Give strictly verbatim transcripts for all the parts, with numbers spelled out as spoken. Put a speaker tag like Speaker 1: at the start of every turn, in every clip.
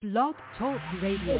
Speaker 1: Blog Talk Radio.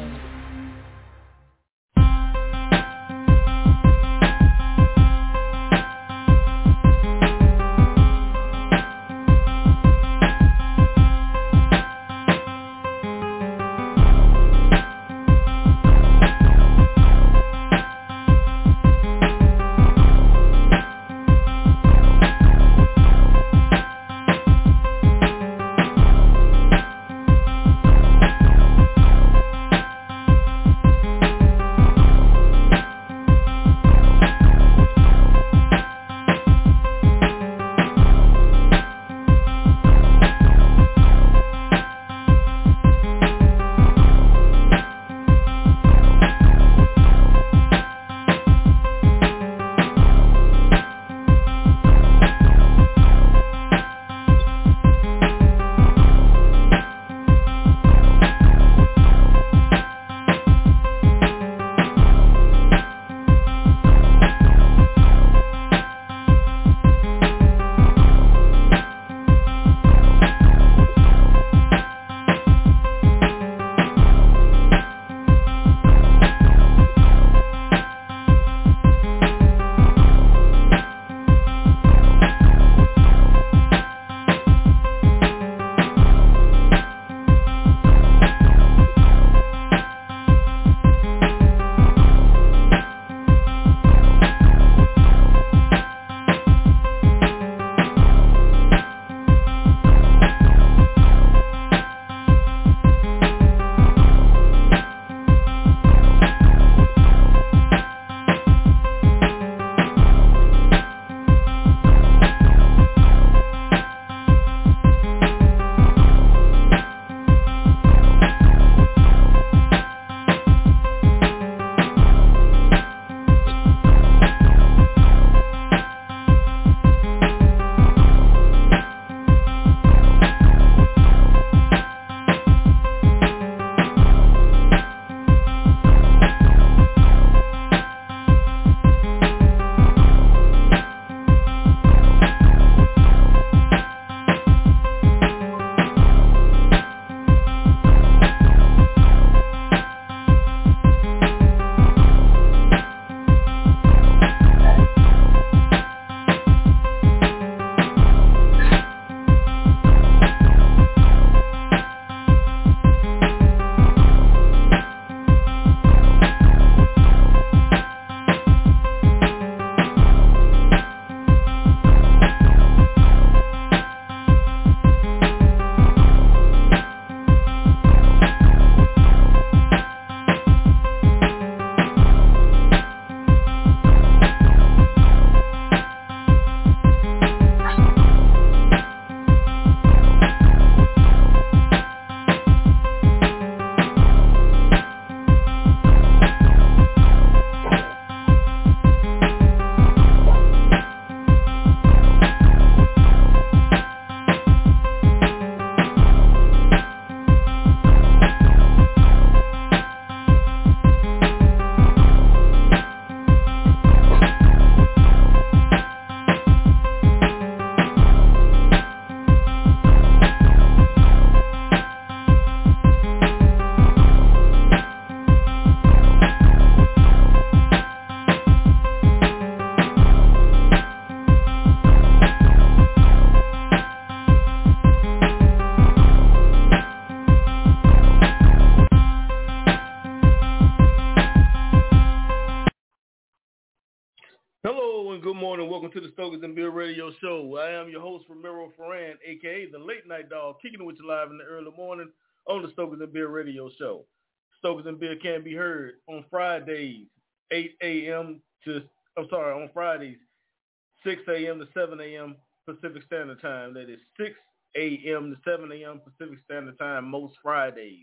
Speaker 2: Hello and good morning. Welcome to the Stokers and Beer Radio Show. I am your host, Ramiro Ferran, a k a the Late Night Dog, kicking it with you live in the early morning on the Stokers and Beer Radio Show. Stokers and Beer can be heard on Fridays, eight a.m. to, I'm sorry, on Fridays, six a.m. to seven a.m. Pacific Standard Time. That is six a.m. to seven a.m. Pacific Standard Time most Fridays.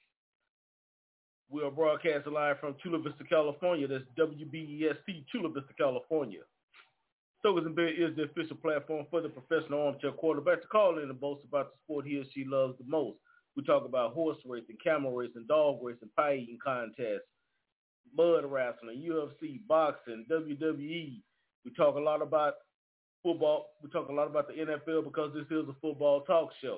Speaker 2: We are broadcasting live from Chula Vista, California. That's W B E S T, Chula Vista, California. Stokers and Beer is the official platform for the professional armchair quarterback to call in and boast about the sport he or she loves the most. We talk about horse racing, camel racing, dog racing, pie eating contests, mud wrestling, U F C, boxing, W W E. We talk a lot about football. We talk a lot about the N F L because this is a football talk show.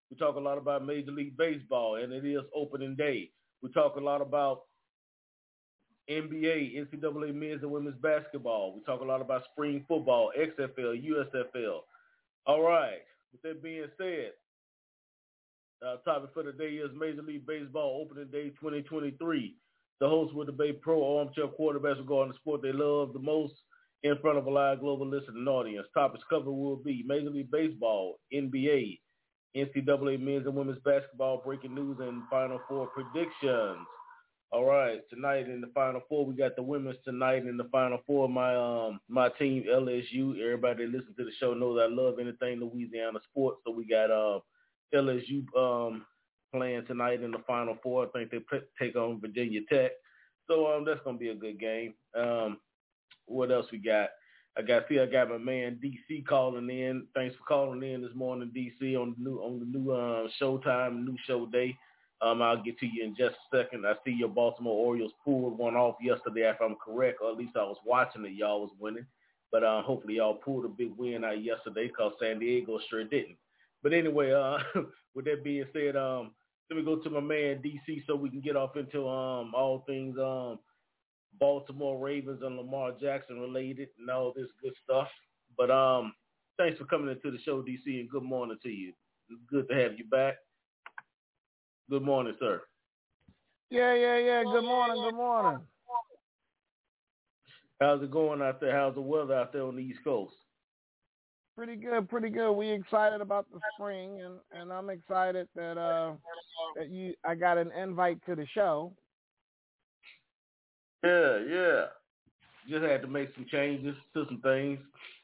Speaker 2: We talk a lot about Major League Baseball, and it is opening day. We talk a lot about N B A, N C double A men's and women's basketball. We talk a lot about spring football, X F L, U S F L. All right. With that being said, our topic for today is Major League Baseball opening day twenty twenty-three. The hosts will debate pro armchair quarterbacks regarding the sport they love the most in front of a live global listening audience. Topics covered will be Major League Baseball, N B A, N C double A men's and women's basketball, breaking news, and Final Four predictions. All right, tonight in the Final Four, we got the women's tonight in the Final Four. My um my team, L S U. Everybody that listens to the show knows I love anything Louisiana sports. So we got uh, L S U um playing tonight in the Final Four. I think they put, take on Virginia Tech. So um that's gonna be a good game. Um, what else we got? I got see I got my man D C calling in. Thanks for calling in this morning, D C, on the new on the new uh, Showtime, new show day. Um, I'll get to you in just a second. I see your Baltimore Orioles pulled one off yesterday, if I'm correct, or at least I was watching it. Y'all was winning. But uh, hopefully y'all pulled a big win out yesterday because San Diego sure didn't. But anyway, uh, with that being said, um, let me go to my man D C so we can get off into um all things um Baltimore Ravens and Lamar Jackson related and all this good stuff. But um, thanks for coming into the show, D C, and good morning to you. Good to have you back. Good morning, sir.
Speaker 1: Yeah, yeah, yeah. Good morning, good morning.
Speaker 2: How's it going out there? How's the weather out there on the East Coast?
Speaker 1: Pretty good, pretty good. We excited about the spring, and, and I'm excited that uh that you I got an invite to the show.
Speaker 2: Yeah, yeah. Just had to make some changes to some things.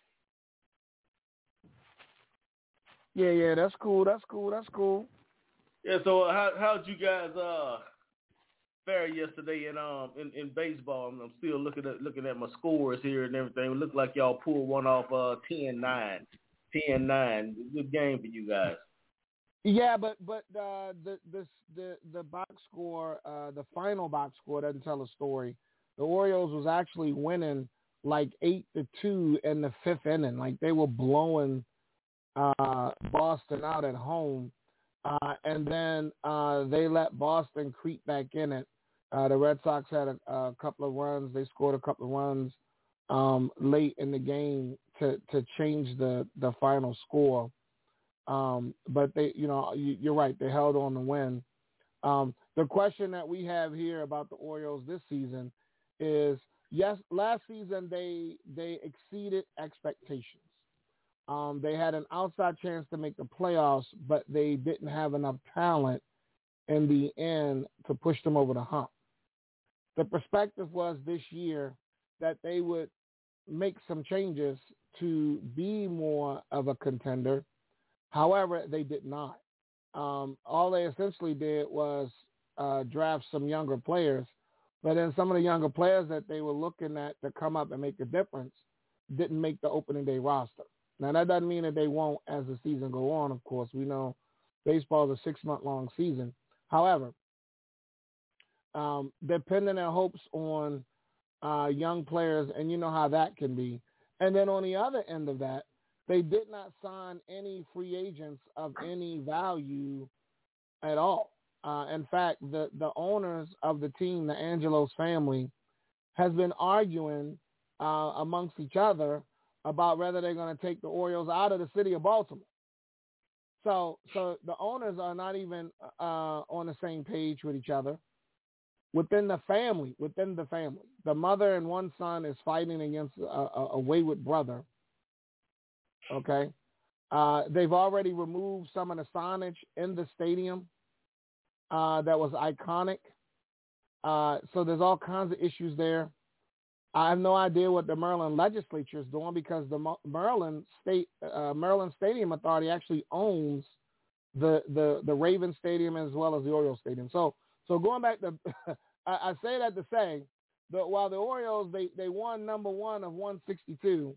Speaker 1: Yeah, yeah. That's cool. That's cool. That's cool.
Speaker 2: Yeah, so uh, how how'd you guys uh fare yesterday in um in, in baseball? I'm, I'm still looking at looking at my scores here and everything. It looked like y'all pulled one off uh ten nine. ten nine. Good game for you guys.
Speaker 1: Yeah, but but uh, the the the the box score, uh, the final box score doesn't tell a story. The Orioles was actually winning like eight to two in the fifth inning. Like they were blowing uh, Boston out at home. Uh, and then uh, they let Boston creep back in it. Uh, the Red Sox had a, a couple of runs. They scored a couple of runs um, late in the game to, to change the, the final score. Um, but they, you know, you, you're right. They held on to win. Um, the question that we have here about the Orioles this season is, yes, last season they they exceeded expectations. Um, they had an outside chance to make the playoffs, but they didn't have enough talent in the end to push them over the hump. The perspective was this year that they would make some changes to be more of a contender. However, they did not. Um, all they essentially did was uh, draft some younger players, but then some of the younger players that they were looking at to come up and make a difference didn't make the opening day roster. Now, that doesn't mean that they won't as the season go on, of course. We know baseball is a six-month-long season. However, um, they're pinning their hopes on uh, young players, and you know how that can be. And then on the other end of that, they did not sign any free agents of any value at all. Uh, in fact, the, the owners of the team, the Angelos family, has been arguing uh, amongst each other about whether they're going to take the Orioles out of the city of Baltimore. So so the owners are not even uh, on the same page with each other. Within the family, within the family, the mother and one son is fighting against a, a, a wayward brother. Okay? Uh, they've already removed some of the signage in the stadium uh, that was iconic. Uh, so there's all kinds of issues there. I have no idea what the Maryland legislature is doing because the Maryland State uh, Maryland Stadium Authority actually owns the, the the Ravens Stadium as well as the Orioles Stadium. So so going back to, I, I say that to say that while the Orioles they, they won number one of one sixty-two,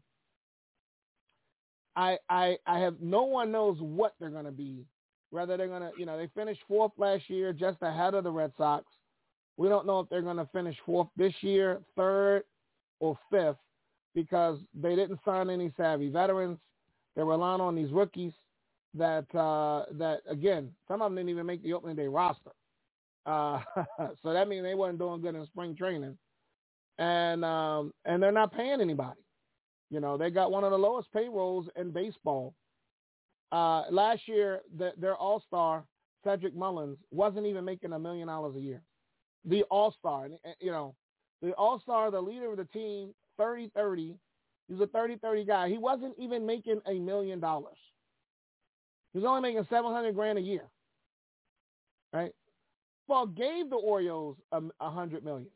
Speaker 1: I I I have no one knows what they're going to be. Whether they're going to you know they finished fourth last year, just ahead of the Red Sox. We don't know if they're going to finish fourth this year, third, or fifth, because they didn't sign any savvy veterans. They're relying on these rookies. that uh, that again, some of them didn't even make the opening day roster. Uh, so that means they weren't doing good in spring training, and um, and they're not paying anybody. You know, they got one of the lowest payrolls in baseball. Uh, last year, the, their all-star Cedric Mullins wasn't even making a million dollars a year. The all-star, you know, the all-star, the leader of the team, thirty thirty. He was a thirty thirty guy. He wasn't even making a million dollars. He was only making seven hundred grand a year, right? Well, gave the Orioles a, a hundred million,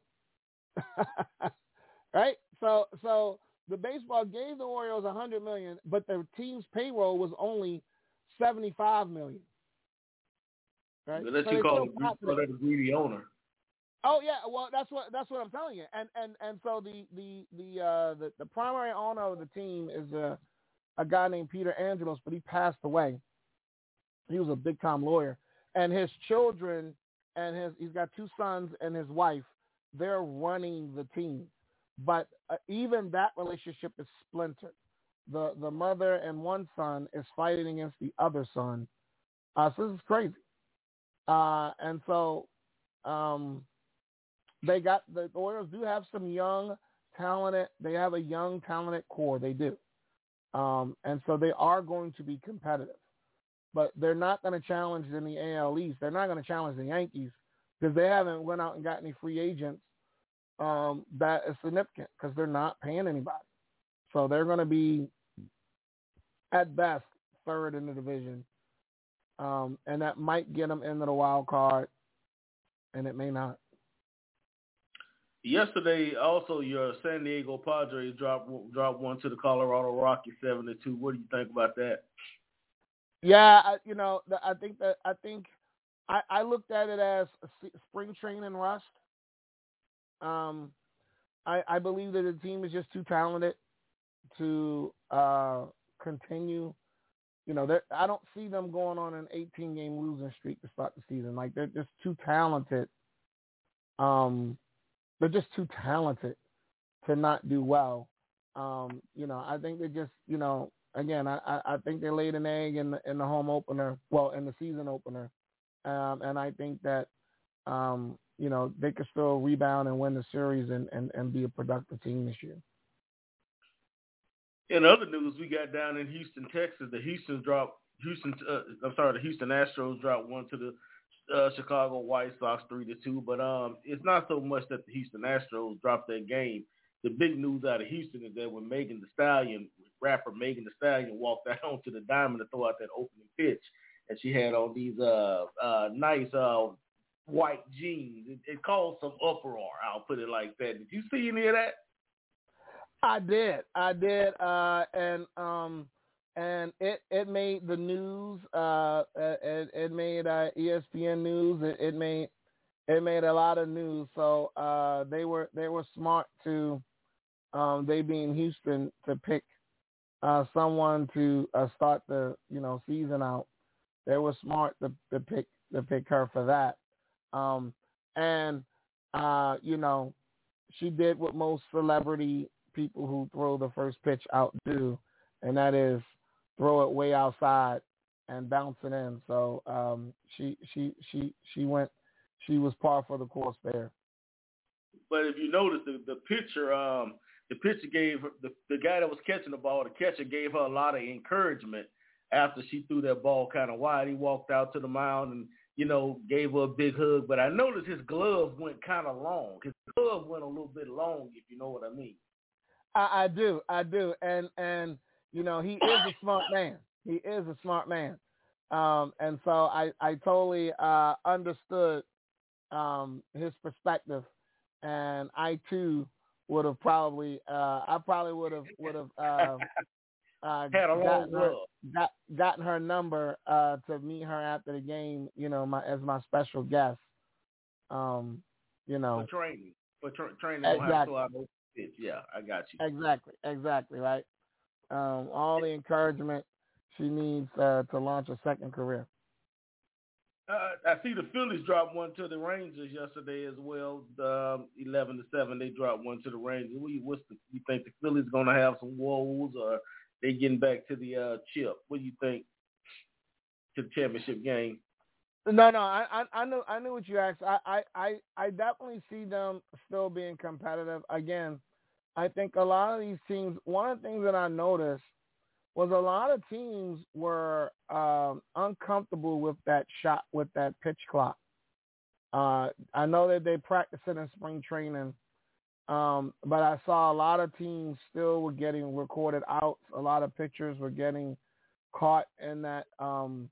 Speaker 1: right? So, so the baseball gave the Orioles a hundred million, but the team's payroll was only seventy-five million. Right?
Speaker 2: Unless
Speaker 1: so
Speaker 2: you call, it, call that a greedy owner.
Speaker 1: Oh yeah, well that's what that's what I'm telling you. And and and so the the the uh, the, the primary owner of the team is a a guy named Peter Angelos, but he passed away. He was a big time lawyer, and his children and his he's got two sons and his wife. They're running the team, but uh, even that relationship is splintered. The the mother and one son is fighting against the other son. Uh, so this is crazy. Uh, and so. Um, They got the Orioles do have some young, talented. They have a young, talented core. They do, um, and so they are going to be competitive. But they're not going to challenge in the A L East. They're not going to challenge the Yankees because they haven't went out and got any free agents um, that is significant because they're not paying anybody. So they're going to be at best third in the division, um, and that might get them into the wild card, and it may not.
Speaker 2: Yesterday, also, your San Diego Padres dropped dropped one to the Colorado Rockies, seven to two. What do you think about that?
Speaker 1: Yeah, I, you know, I think that I think I, I looked at it as a spring training rust. Um, I, I believe that the team is just too talented to uh, continue. You know, I don't see them going on an eighteen game losing streak to start the season. Like they're just too talented. Um. They're just too talented to not do well. Um, you know, I think they just, you know, again, I, I think they laid an egg in the in the home opener, well, in the season opener, um, and I think that, um, you know, they could still rebound and win the series and, and, and be a productive team this year.
Speaker 2: In other news, we got down in Houston, Texas. The Houston dropped Houston. Uh, I'm sorry, the Houston Astros dropped one to the Uh, Chicago White Sox three to two, but um, it's not so much that the Houston Astros dropped that game. The big news out of Houston is that when Megan Thee Stallion, rapper Megan Thee Stallion, walked out onto the diamond to throw out that opening pitch, and she had on these uh, uh, nice uh, white jeans. It, it caused some uproar. I'll put it like that. Did you see any of that?
Speaker 1: I did. I did. Uh, and um. And it, it made the news. Uh, it, it made uh, E S P N news. It, it made it made a lot of news. So uh, they were they were smart to um, they being Houston to pick uh, someone to uh, start the you know season out. They were smart to, to pick to pick her for that. Um, and uh, you know she did what most celebrity people who throw the first pitch out do, and that is throw it way outside and bounce it in. So um, she she she she went. She was par for the course there.
Speaker 2: But if you notice, the the pitcher, um, the pitcher gave her, the the guy that was catching the ball, the catcher gave her a lot of encouragement after she threw that ball kind of wide. He walked out to the mound and you know gave her a big hug. But I noticed his glove went kind of long. His glove went a little bit long, if you know what I mean.
Speaker 1: I, I do, I do, and and. You know, he is a smart man. He is a smart man. Um, and so I, I totally uh, understood um, his perspective. And I, too, would have probably uh, – I probably would have would have uh, uh, gotten, her, got, gotten her number uh, to meet her after the game, you know, my as my special guest. Um, you know.
Speaker 2: For training. For tra- training.
Speaker 1: Exactly.
Speaker 2: On how to pitch. Yeah, I got you.
Speaker 1: Exactly. Exactly, right? Um, all the encouragement she needs uh, to launch a second career.
Speaker 2: Uh, I see the Phillies dropped one to the Rangers yesterday as well. Um, Eleven to seven, they dropped one to the Rangers. What you, what's the, you think the Phillies going to have some woes, or they getting back to the uh, chip? What do you think? to the championship game.
Speaker 1: No, no, I, I, I knew, I knew what you asked. I, I, I, I definitely see them still being competitive. Again, I think a lot of these teams. One of the things that I noticed was a lot of teams were um, uncomfortable with that shot, with that pitch clock. Uh, I know that they practice it in spring training, um, but I saw a lot of teams still were getting recorded outs. A lot of pitchers were getting caught in that um,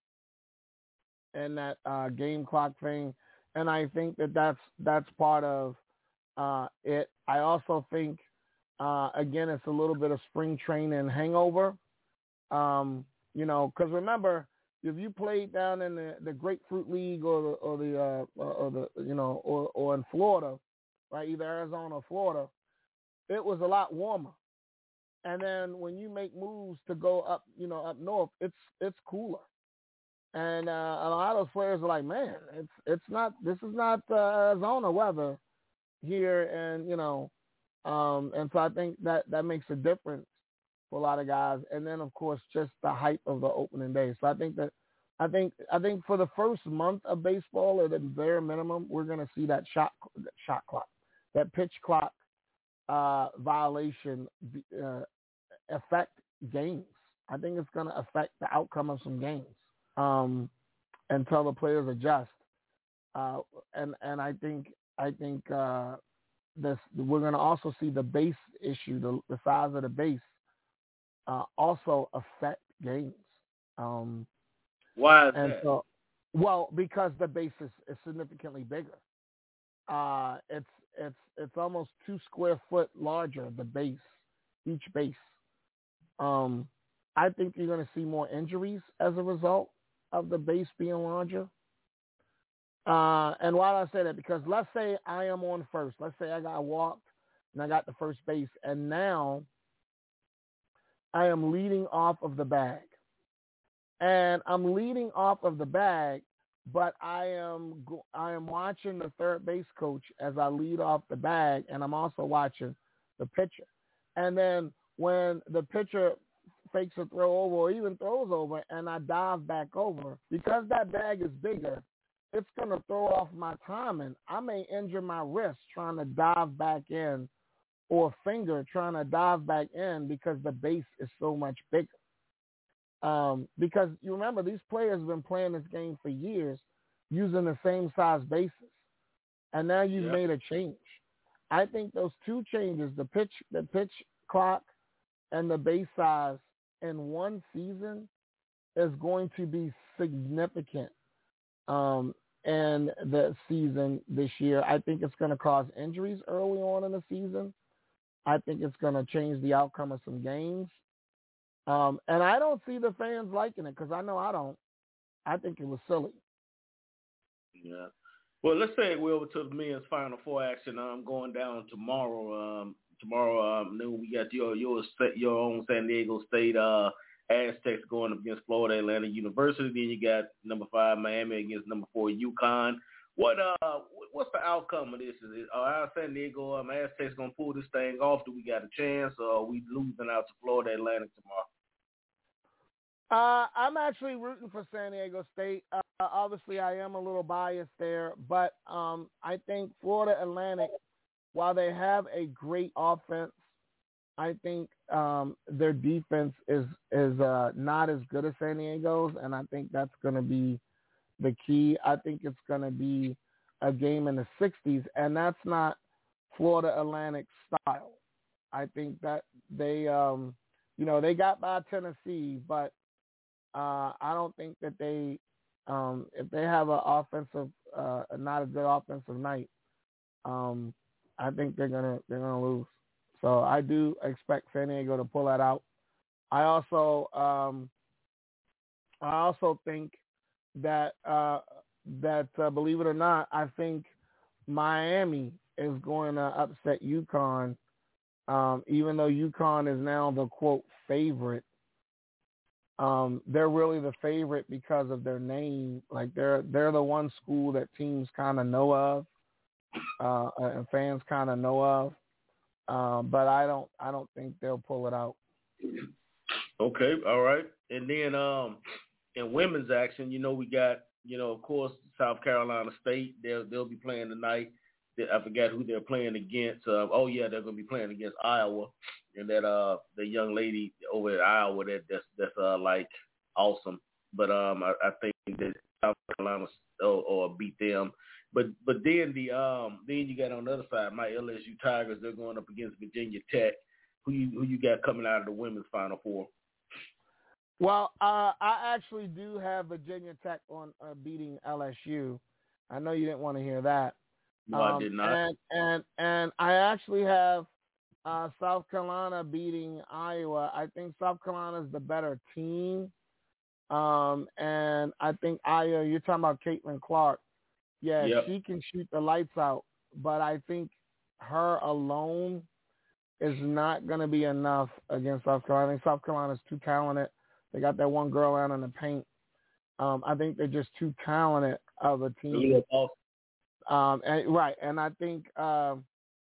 Speaker 1: in that uh, game clock thing, and I think that that's that's part of uh, it. I also think, uh, again, it's a little bit of spring training hangover. Um, you know, because remember, if you played down in the, the Grapefruit League or the or the uh, or the you know or or in Florida, right, either Arizona or Florida, it was a lot warmer. And then when you make moves to go up, you know, up north, it's it's cooler. And uh, a lot of those players are like, man, it's it's not this is not uh, Arizona weather here, and you know, um, and so I think that that makes a difference for a lot of guys. And then, of course, just the hype of the opening day. So I think that, I think, I think for the first month of baseball, at the bare minimum, we're going to see that shot, that shot clock, that pitch clock uh, violation uh, affect games. I think it's going to affect the outcome of some games um, until the players adjust. Uh, and and I think I think uh, this we're going to also see the base issue, the, the size of the base. Uh, also affect games. Um,
Speaker 2: Why is
Speaker 1: and
Speaker 2: that?
Speaker 1: So, well, because the base is, is significantly bigger. Uh, it's it's it's almost two square foot larger, the base, each base. Um, I think you're going to see more injuries as a result of the base being larger. Uh, and why do I say that? Because let's say I am on first. Let's say I got walked and I got the first base, and now I am leading off of the bag. And I'm leading off of the bag, but I am I am watching the third base coach as I lead off the bag, and I'm also watching the pitcher. And then when the pitcher fakes a throw over or even throws over and I dive back over, because that bag is bigger, it's going to throw off my timing. I may injure my wrist trying to dive back in, or finger trying to dive back in because the base is so much bigger. Um, because you remember, these players have been playing this game for years using the same size bases. And now you've
Speaker 2: Yep.
Speaker 1: made a change. I think those two changes, the pitch, the pitch clock and the base size in one season, is going to be significant um, in the season this year. I think it's going to cause injuries early on in the season. I think it's going to change the outcome of some games. Um, and I don't see the fans liking it, because I know I don't. I think it was silly.
Speaker 2: Yeah. Well, let's say we're over to the men's Final Four action. I'm um, going down tomorrow. Um, tomorrow um, noon, we got your your your own San Diego State uh, Aztecs going up against Florida Atlantic University. Then you got number five Miami against number four UConn. What uh, what's the outcome of this? Is it are our San Diego um, Aztecs gonna pull this thing off? Do we got a chance, or are we losing out to Florida Atlantic tomorrow?
Speaker 1: Uh, I'm actually rooting for San Diego State. Uh, obviously, I am a little biased there, but um, I think Florida Atlantic, while they have a great offense, I think um, their defense is is uh, not as good as San Diego's, and I think that's going to be the key. I think it's going to be a game in the sixties, and that's not Florida Atlantic style. I think that they, um, you know, they got by Tennessee, but Uh, I don't think that they, um, if they have an offensive, uh, not a good offensive night, um, I think they're gonna they're gonna lose. So I do expect San Diego to pull that out. I also, um, I also think that uh, that uh, believe it or not, I think Miami is going to upset UConn, um, even though UConn is now the quote favorite. Um, they're really the favorite because of their name. Like they're they're the one school that teams kind of know of, uh, and fans kind of know of. Uh, but I don't I don't think they'll pull it out.
Speaker 2: Okay, all right. And then um, in women's action, you know, we got, you know, of course, South Carolina State. They'll they'll be playing tonight. I forgot who they're playing against. Uh, oh yeah, they're going to be playing against Iowa, and that uh the young lady over at Iowa that that's that's uh like awesome. But um I, I think that South Carolina or, or beat them. But but then the um then you got on the other side my L S U Tigers. They're going up against Virginia Tech. Who you who you got coming out of the women's Final Four?
Speaker 1: Well, uh, I actually do have Virginia Tech on uh, beating L S U. I know you didn't want to hear that.
Speaker 2: No,
Speaker 1: um,
Speaker 2: I did not.
Speaker 1: And and and I actually have uh, South Carolina beating Iowa. I think South Carolina is the better team. Um, and I think Iowa. You're talking about Caitlin Clark. Yeah,
Speaker 2: Yep.
Speaker 1: she can shoot the lights out, but I think her alone is not going to be enough against South Carolina. I think South Carolina's too talented. They got that one girl out in the paint. Um, I think they're just too talented of a team. Um, and right, and I think, um,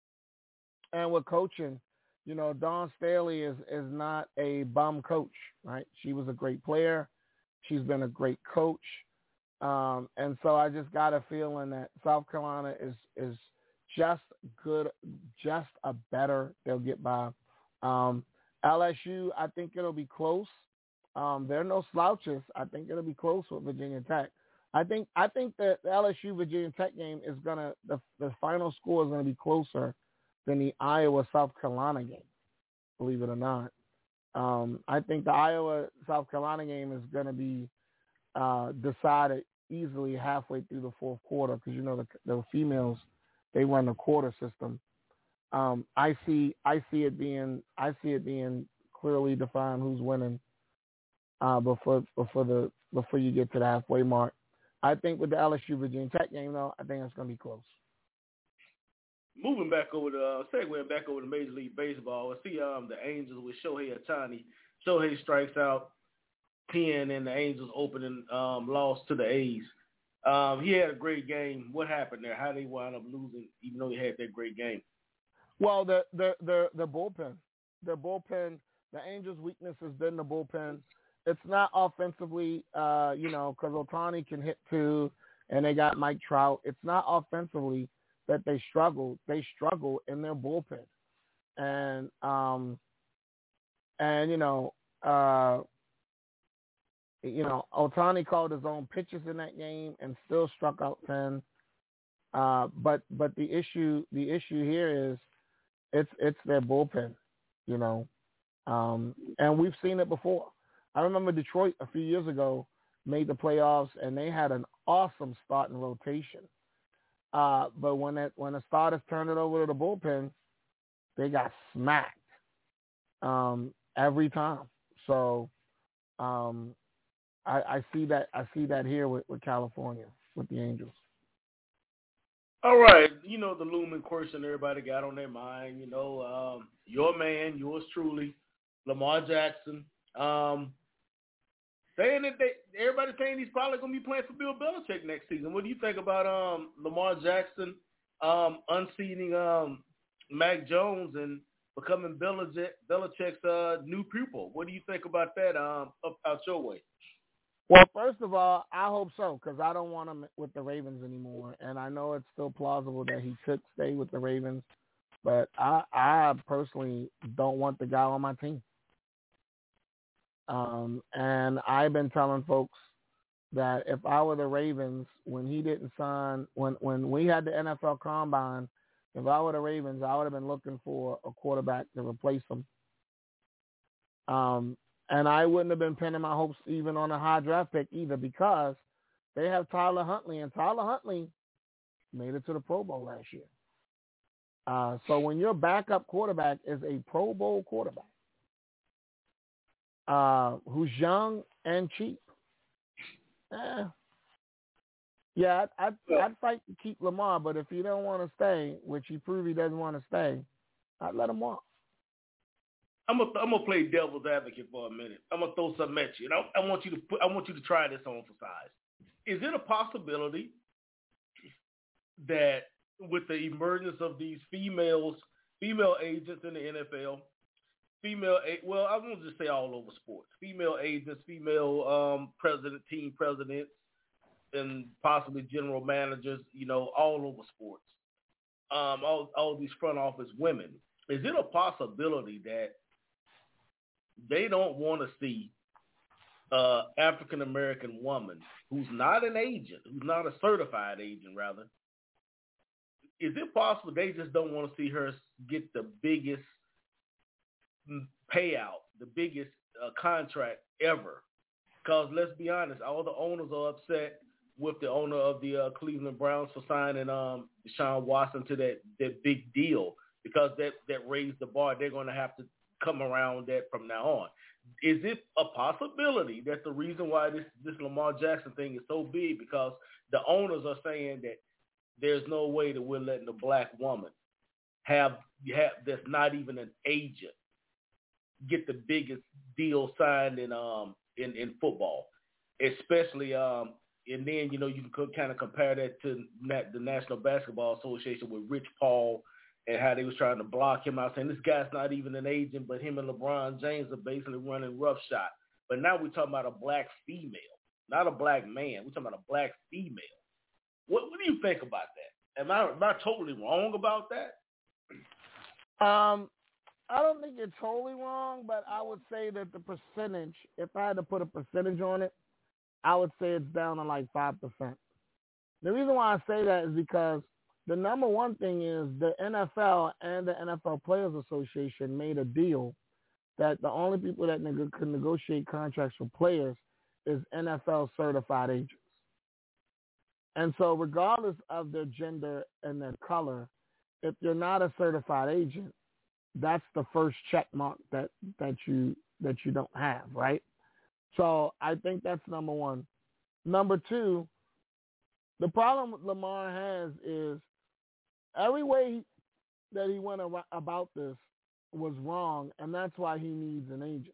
Speaker 1: and with coaching, you know, Dawn Staley is is not a bum coach, right? She was a great player. She's been a great coach, um, and so I just got a feeling that South Carolina is is just good, just a better. They'll get by. Um, L S U, I think it'll be close. Um, they're no slouches. I think it'll be close with Virginia Tech. I think I think that the L S U Virginia Tech game is gonna the the final score is gonna be closer than the Iowa South Carolina game. Believe it or not, um, I think the Iowa South Carolina game is gonna be uh, decided easily halfway through the fourth quarter because you know the the females they run the quarter system. Um, I see I see it being I see it being clearly defined who's winning uh, before before the before you get to the halfway mark. I think with the L S U Virginia Tech game, though, I think it's going to be close.
Speaker 2: Moving back over to uh, segueing back over to Major League Baseball, I see um the Angels with Shohei Ohtani. Shohei strikes out ten, and the Angels opening um, loss to the A's. Um, he had a great game. What happened there? How did he wind up losing, even though he had that great game?
Speaker 1: Well, the the the, the bullpen, the bullpen. The Angels' weakness has been the bullpen. It's not offensively, uh, you know, because Ohtani can hit too, and they got Mike Trout. It's not offensively that they struggle. They struggle in their bullpen, and um, and you know, uh, you know, Ohtani called his own pitches in that game and still struck out ten. Uh, but but the issue the issue here is it's it's their bullpen, you know, um, and we've seen it before. I remember Detroit a few years ago made the playoffs, and they had an awesome starting rotation. Uh, but when it, when the starters turned it over to the bullpen, they got smacked um, every time. So um, I, I see that I see that here with, with California with the Angels.
Speaker 2: All right, you know the looming question everybody got on their mind. You know, um, your man, yours truly, Lamar Jackson. Um, Saying that they, everybody's saying he's probably going to be playing for Bill Belichick next season. What do you think about um, Lamar Jackson um, unseating um, Mac Jones and becoming Belichick, Belichick's uh, new pupil? What do you think about that um, up out your way?
Speaker 1: Well, first of all, I hope so because I don't want him with the Ravens anymore. And I know it's still plausible that he could stay with the Ravens, but I, I personally don't want the guy on my team. Um, and I've been telling folks that if I were the Ravens, when he didn't sign, when, when we had the N F L Combine, if I were the Ravens, I would have been looking for a quarterback to replace him. Um, and I wouldn't have been pinning my hopes even on a high draft pick either because they have Tyler Huntley, and Tyler Huntley made it to the Pro Bowl last year. Uh, so when your backup quarterback is a Pro Bowl quarterback, Uh, who's young and cheap. Eh. Yeah, I'd, I'd, I'd fight to keep Lamar, but if he don't want to stay, which he proved he doesn't want to stay, I'd let him walk.
Speaker 2: I'm gonna I'm gonna play devil's advocate for a minute. I'm gonna throw something at you, and I, I want you to put I want you to try this on for size. Is it a possibility that with the emergence of these females, female agents in the N F L, female, well, I won't just say all over sports. Female agents, female um, president, team presidents, and possibly general managers. You know, all over sports. Um, all all these front office women. Is it a possibility that they don't want to see uh, African American woman who's not an agent, who's not a certified agent, rather? Is it possible they just don't want to see her get the biggest payout, the biggest uh, contract ever? Because let's be honest, all the owners are upset with the owner of the uh, Cleveland Browns for signing um, Deshaun Watson to that, that big deal, because that, that raised the bar. They're going to have to come around that from now on. Is it a possibility that the reason why this, this Lamar Jackson thing is so big because the owners are saying that there's no way that we're letting a black woman have, have that's not even an agent get the biggest deal signed in um in, in football, especially um and then you know you can kind of compare that to nat- the National Basketball Association with Rich Paul and how they was trying to block him out, saying this guy's not even an agent, but him and LeBron James are basically running roughshod. But now we're talking about a black female, not a black man. We're talking about a black female. What, what do you think about that? Am I am I totally wrong about that?
Speaker 1: Um, I don't think you're totally wrong, but I would say that the percentage, if I had to put a percentage on it, I would say it's down to like five percent. The reason why I say that is because the number one thing is the N F L and the N F L Players Association made a deal that the only people that neg- can negotiate contracts for players is N F L certified agents. And so regardless of their gender and their color, if you're not a certified agent, that's the first check mark that, that you that you don't have, right? So I think that's number one. Number two, the problem Lamar has is every way that he went about this was wrong, and that's why he needs an agent.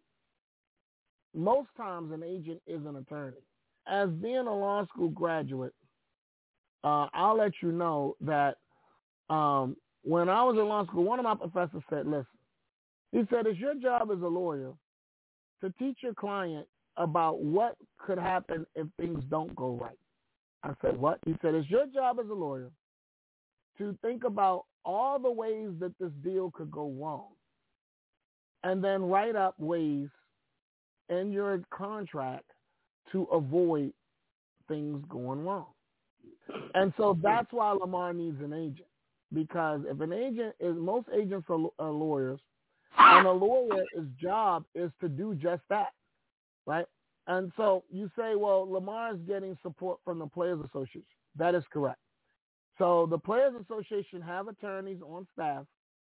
Speaker 1: Most times an agent is an attorney. As being a law school graduate, uh, I'll let you know that um, when I was in law school, one of my professors said, listen, he said, it's your job as a lawyer to teach your client about what could happen if things don't go right. I said, what? He said, it's your job as a lawyer to think about all the ways that this deal could go wrong and then write up ways in your contract to avoid things going wrong. And so that's why Lamar needs an agent, because if an agent is, most agents are, are lawyers, and a lawyer's job is to do just that, right? And so you say, well, Lamar is getting support from the Players Association. That is correct. So the Players Association have attorneys on staff,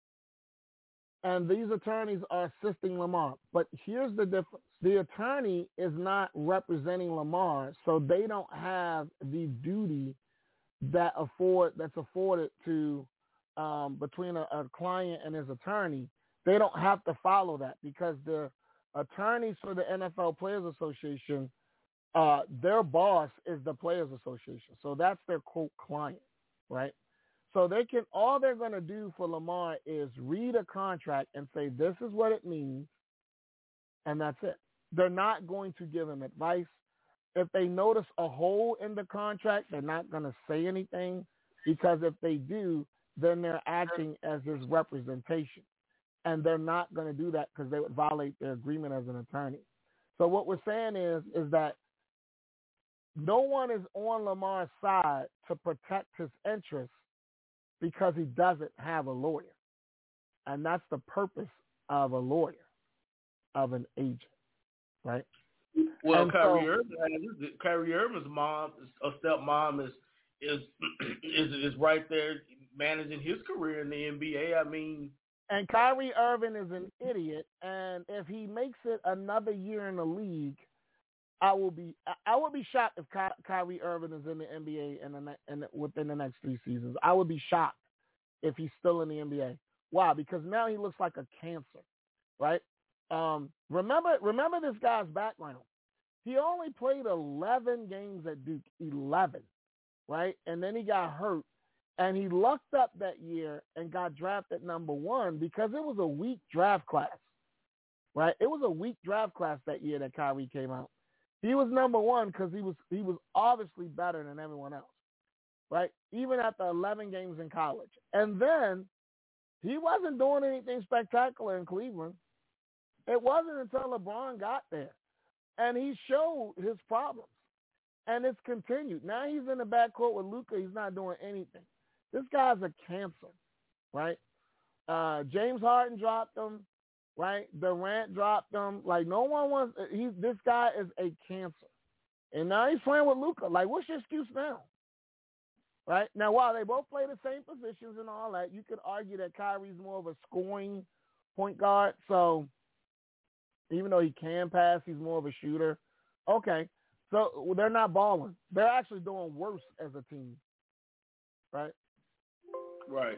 Speaker 1: and these attorneys are assisting Lamar. But here's the difference. The attorney is not representing Lamar, so they don't have the duty that afford that's afforded to um, between a, a client and his attorney. They don't have to follow that because the attorneys for the N F L Players Association, uh, their boss is the Players Association. So that's their quote client, right? So they can, all they're going to do for Lamar is read a contract and say, this is what it means, and that's it. They're not going to give him advice. If they notice a hole in the contract, they're not going to say anything, because if they do, then they're acting as his representation. And they're not going to do that because they would violate their agreement as an attorney. So what we're saying is, is that no one is on Lamar's side to protect his interests because he doesn't have a lawyer. And that's the purpose of a lawyer, of an agent, right?
Speaker 2: Well,
Speaker 1: and
Speaker 2: Kyrie
Speaker 1: so,
Speaker 2: Irving, Kyrie Irving's mom, a stepmom, is is is is right there managing his career in the N B A. I mean,
Speaker 1: and Kyrie Irving is an idiot, and if he makes it another year in the league, I will be I would be shocked if Ky- Kyrie Irving is in the N B A in the ne- in the, within the next three seasons. I would be shocked if he's still in the N B A. Why? Because now he looks like a cancer, right? Um, remember, remember this guy's background. He only played eleven games at Duke, eleven, right? And then he got hurt, and he lucked up that year and got drafted number one because it was a weak draft class. right? It was a weak draft class that year that Kyrie came out. He was number one because he was he was obviously better than everyone else, right? Even after eleven games in college. And then he wasn't doing anything spectacular in Cleveland. It wasn't until LeBron got there. And he showed his problems. And it's continued. Now he's in the backcourt with Luka. He's not doing anything. This guy's a cancer, right? Uh, James Harden dropped him, right? Durant dropped him. Like, no one wants – He, this guy is a cancer. And now he's playing with Luka. Like, what's your excuse now? Right? Now, while they both play the same positions and all that, you could argue that Kyrie's more of a scoring point guard. So even though he can pass, he's more of a shooter. Okay. So they're not balling. They're actually doing worse as a team. Right?
Speaker 2: Right.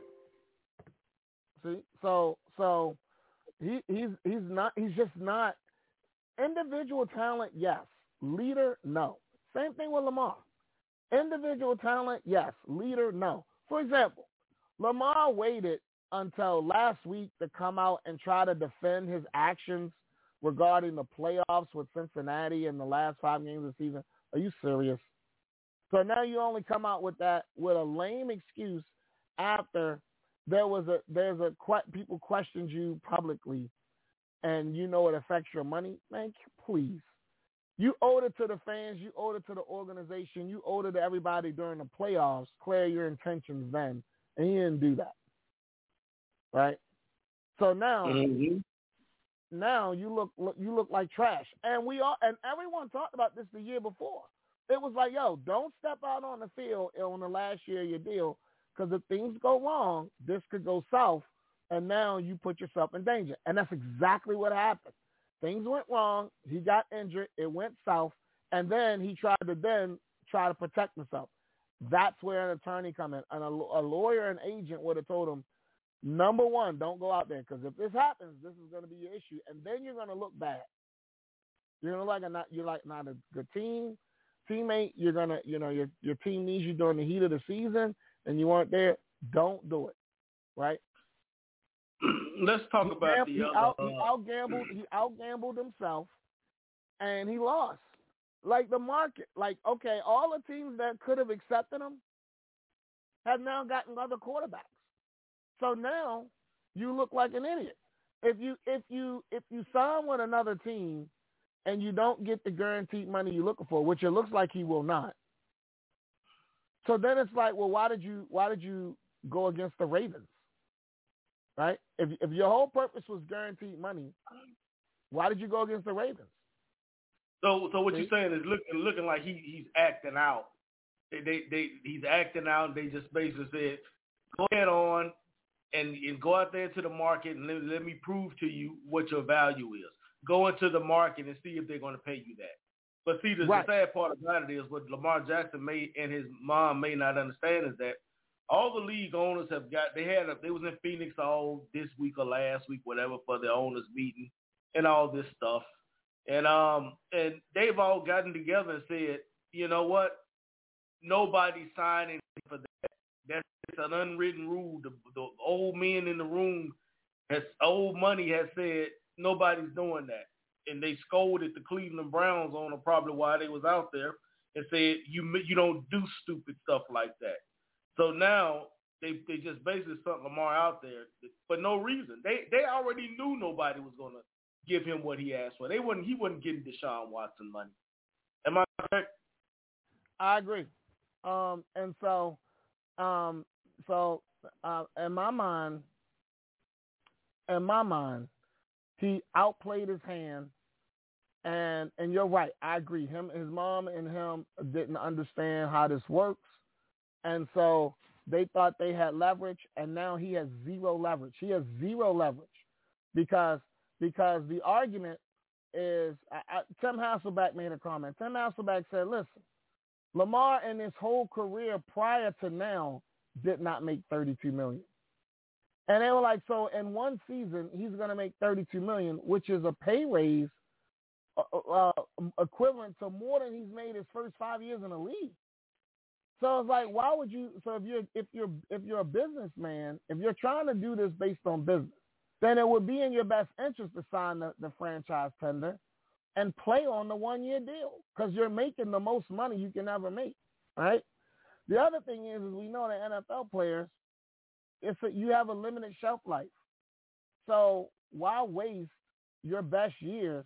Speaker 1: See? So so he he's he's not he's just not individual talent, yes. Leader, no. Same thing with Lamar. Individual talent, yes. Leader, no. For example, Lamar waited until last week to come out and try to defend his actions regarding the playoffs with Cincinnati in the last five games of the season. Are you serious? So now you only come out with that with a lame excuse after there was a there's a people questioned you publicly, and you know it affects your money. Man, please. You owed it to the fans. You owed it to the organization. You owed it to everybody during the playoffs. Clear your intentions then, and he didn't do that. Right? So now,
Speaker 2: mm-hmm.
Speaker 1: now you look, look you look like trash. And we all and everyone talked about this the year before. It was like, yo, don't step out on the field on the last year of your deal, because if things go wrong, this could go south, and now you put yourself in danger. And that's exactly what happened. Things went wrong. He got injured. It went south. And then he tried to then try to protect himself. That's where an attorney come in. And a, a lawyer and agent would have told him, number one, don't go out there, because if this happens, this is going to be your issue. And then you're going to look bad. You're going to look like a not, you're like not a good team, teammate. You're going to, you know, your, your team needs you during the heat of the season, and you weren't there. Don't do it. Right?
Speaker 2: Let's talk
Speaker 1: he
Speaker 2: about
Speaker 1: gam-
Speaker 2: the
Speaker 1: he
Speaker 2: other.
Speaker 1: out,
Speaker 2: uh,
Speaker 1: he out gambled. He out gambled himself, and he lost. Like the market, like okay, all the teams that could have accepted him have now gotten other quarterbacks. So now you look like an idiot. If you if you if you sign with another team and you don't get the guaranteed money you're looking for, which it looks like he will not. So then it's like, well, why did you why did you go against the Ravens? Right? If if your whole purpose was guaranteed money, why did you go against the Ravens?
Speaker 2: So, so what
Speaker 1: See?
Speaker 2: you're saying is looking looking like he he's acting out. They, they they he's acting out. They just basically said, go ahead on and, and go out there to the market and let, let me prove to you what your value is. Go into the market and see if they're going to pay you that. But see, the,
Speaker 1: Right.
Speaker 2: the sad part about it is what Lamar Jackson may and his mom may not understand is that all the league owners have got, they had, a, they was in Phoenix all this week or last week, whatever, for the owners meeting and all this stuff. And um and they've all gotten together and said, you know what? Nobody's signing for that. That's an unwritten rule. The, the old men in the room, has old money has said nobody's doing that. And they scolded the Cleveland Browns on probably why they was out there and said, you you don't do stupid stuff like that. So now they they just basically sent Lamar out there for no reason. They they already knew nobody was going to give him what he asked for. They wouldn't. He wasn't getting Deshaun Watson money. Am I correct?
Speaker 1: I agree. Um, and so, um, so uh, in my mind, in my mind, he outplayed his hand. And and you're right. I agree. Him, his mom, and him didn't understand how this works. And so they thought they had leverage, and now he has zero leverage. He has zero leverage because because the argument is I, I, Tim Hasselbeck made a comment. Tim Hasselbeck said, listen, Lamar in his whole career prior to now did not make thirty-two million dollars. And they were like, so in one season, he's going to make thirty-two million dollars, which is a pay raise uh, uh, equivalent to more than he's made his first five years in the league. So it's like, why would you? So if you're if you're if you're a businessman, if you're trying to do this based on business, then it would be in your best interest to sign the, the franchise tender and play on the one-year deal because you're making the most money you can ever make, right? The other thing is, is we know the N F L players, it's a, you have a limited shelf life. So why waste your best years,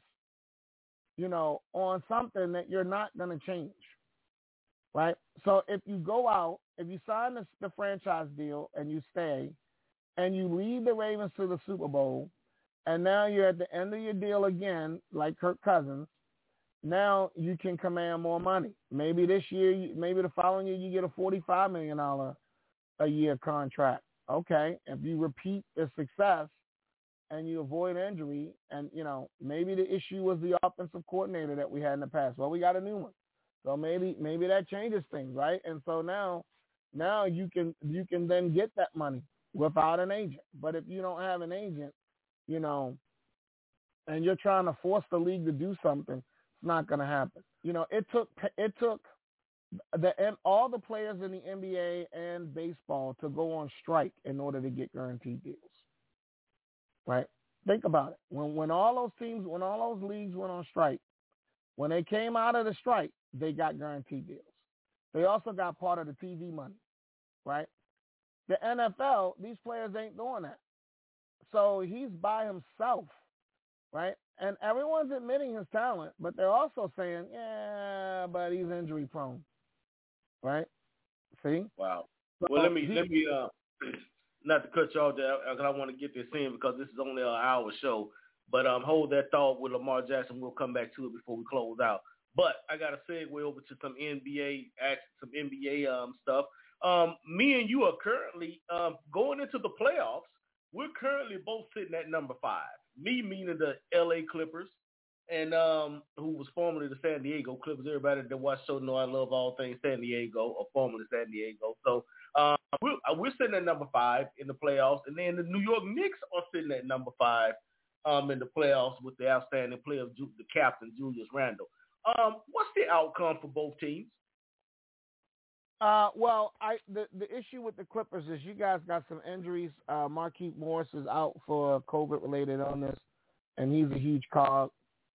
Speaker 1: you know, on something that you're not going to change, right? So if you go out, if you sign the, the franchise deal and you stay and you lead the Ravens to the Super Bowl, and now you're at the end of your deal again, like Kirk Cousins, now you can command more money. Maybe this year, maybe the following year, you get a forty-five million dollars a year contract. Okay, if you repeat the success and you avoid injury, and, you know, maybe the issue was the offensive coordinator that we had in the past. Well, we got a new one. So maybe maybe that changes things, right? And so now now you can you can then get that money without an agent. But if you don't have an agent, you know, and you're trying to force the league to do something, it's not going to happen. You know, it took it took the all the players in the N B A and baseball to go on strike in order to get guaranteed deals. Right? Think about it. When when all those teams, when all those leagues went on strike, when they came out of the strike, they got guaranteed deals. They also got part of the T V money, right? The N F L, these players ain't doing that. So he's by himself, right? And everyone's admitting his talent, but they're also saying, yeah, but he's injury prone, right? See?
Speaker 2: Wow.
Speaker 1: So
Speaker 2: well, let me,
Speaker 1: he,
Speaker 2: let me, uh, not to cut you off there, because I want to get this in because this is only an hour show. But um, hold that thought with Lamar Jackson. We'll come back to it before we close out. But I got to segue over to some N B A action, some N B A um, stuff. Um, me and you are currently um, going into the playoffs. We're currently both sitting at number five. Me meaning the L A Clippers, and um, who was formerly the San Diego Clippers. Everybody that watch show know I love all things San Diego, or formerly San Diego. So uh, we're, we're sitting at number five in the playoffs, and then the New York Knicks are sitting at number five um, in the playoffs with the outstanding play of Ju- the captain, Julius Randle. Um, what's the outcome for both teams?
Speaker 1: Uh, well, I the, the issue with the Clippers is you guys got some injuries. Uh, Marquise Morris is out for COVID-related illness, and he's a huge cog.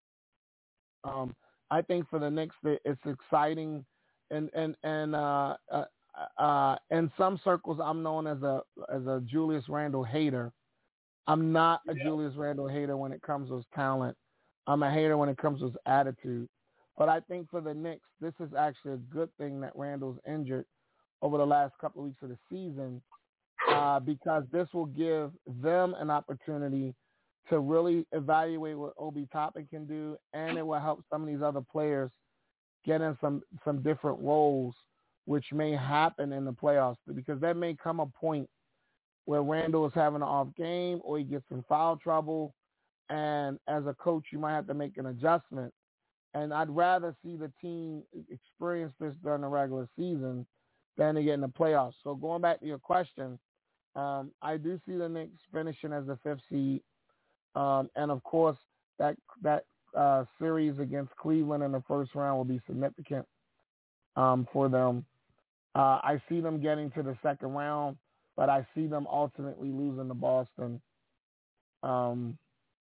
Speaker 1: Um, I think for the Knicks, it's exciting, and and and uh, uh, uh, in some circles, I'm known as a as a Julius Randle hater. I'm not a yeah. Julius Randle hater when it comes to his talent. I'm a hater when it comes to his attitude. But I think for the Knicks, this is actually a good thing that Randle's injured over the last couple of weeks of the season uh, because this will give them an opportunity to really evaluate what Obi Toppin can do, and it will help some of these other players get in some, some different roles, which may happen in the playoffs because there may come a point where Randle is having an off game or he gets in foul trouble, and as a coach, you might have to make an adjustment. And I'd rather see the team experience this during the regular season than to get in the playoffs. So going back to your question, um, I do see the Knicks finishing as the fifth seed. Um, and, of course, that that uh, series against Cleveland in the first round will be significant um, for them. Uh, I see them getting to the second round, but I see them ultimately losing to Boston. Um,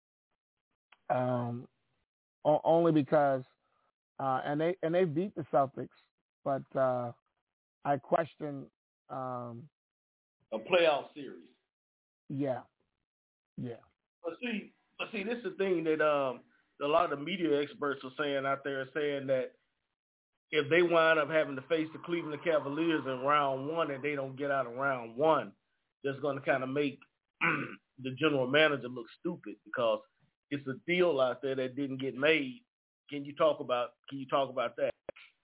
Speaker 1: um, only because, uh, and they and they beat the Celtics, but uh, I question um,
Speaker 2: a playoff series.
Speaker 1: Yeah, yeah.
Speaker 2: But see, but see, this is the thing that um, a lot of the media experts are saying out there, saying that if they wind up having to face the Cleveland Cavaliers in round one and they don't get out of round one, that's going to kind of make the general manager look stupid because it's a deal out there that didn't get made. Can you talk about? Can you talk about that?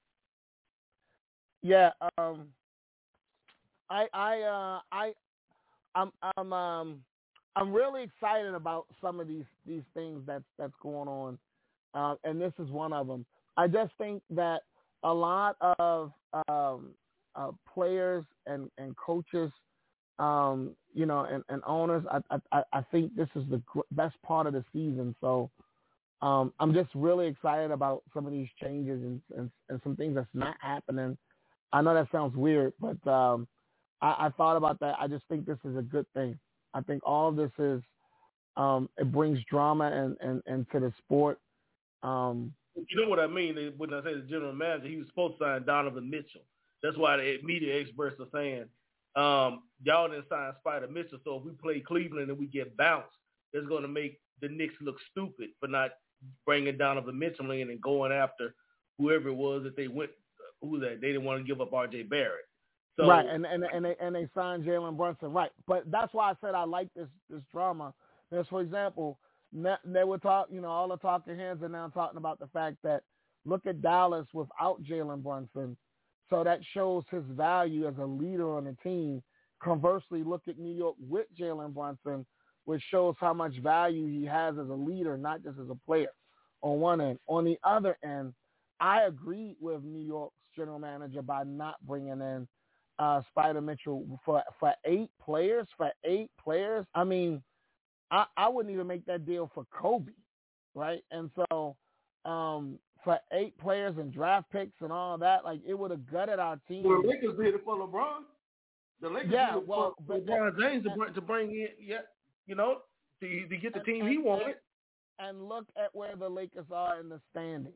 Speaker 1: Yeah, um, I, I, uh, I, I'm, I'm, um, I'm really excited about some of these these things that's that's going on, uh, and this is one of them. I just think that a lot of um, uh, players and and coaches, um, you know, and, and owners, I, I I think this is the best part of the season. So. Um, I'm just really excited about some of these changes and, and, and some things that's not happening. I know that sounds weird, but um, I, I thought about that. I just think this is a good thing. I think all of this is Um, it brings drama and, and, and to the sport. Um,
Speaker 2: you know what I mean? When I say the general manager, he was supposed to sign Donovan Mitchell. That's why the media experts are saying, um, y'all didn't sign Spider Mitchell, so if we play Cleveland and we get bounced, it's going to make the Knicks look stupid for not bringing Donovan Mitchell in and going after whoever it was that they went. Who was that? They didn't want to give up R J Barrett. So,
Speaker 1: right, and and and they and they signed Jalen Brunson, right? But that's why I said I like this this drama. Because, for example, they were talk, you know, all the talking heads are now talking about the fact that look at Dallas without Jalen Brunson, so that shows his value as a leader on the team. Conversely, look at New York with Jalen Brunson, which shows how much value he has as a leader, not just as a player. On one end, on the other end, I agree with New York's general manager by not bringing in uh, Spider Mitchell for for eight players. For eight players, I mean. I, I wouldn't even make that deal for Kobe, right? And so um, for eight players and draft picks and all that, like it would have gutted our team.
Speaker 2: Well, the Lakers did it for LeBron. The Lakers
Speaker 1: yeah,
Speaker 2: did it
Speaker 1: well,
Speaker 2: for
Speaker 1: but,
Speaker 2: LeBron James to bring, to bring in, yeah, you know, to, to get the team
Speaker 1: and,
Speaker 2: he wanted.
Speaker 1: And look at where the Lakers are in the standings.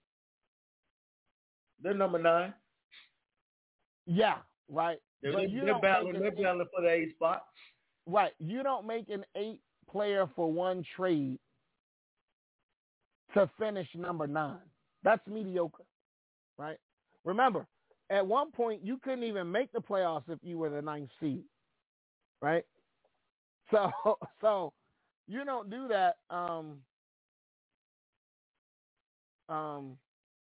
Speaker 2: They're number nine.
Speaker 1: Yeah, right.
Speaker 2: They're,
Speaker 1: but you
Speaker 2: they're
Speaker 1: don't
Speaker 2: battling.
Speaker 1: make
Speaker 2: They're
Speaker 1: an
Speaker 2: battling for the eighth spot.
Speaker 1: Right. You don't make an eight player for one trade to finish number nine. That's mediocre, right? Remember, at one point you couldn't even make the playoffs if you were the ninth seed, right? So, so you don't do that. Um, um,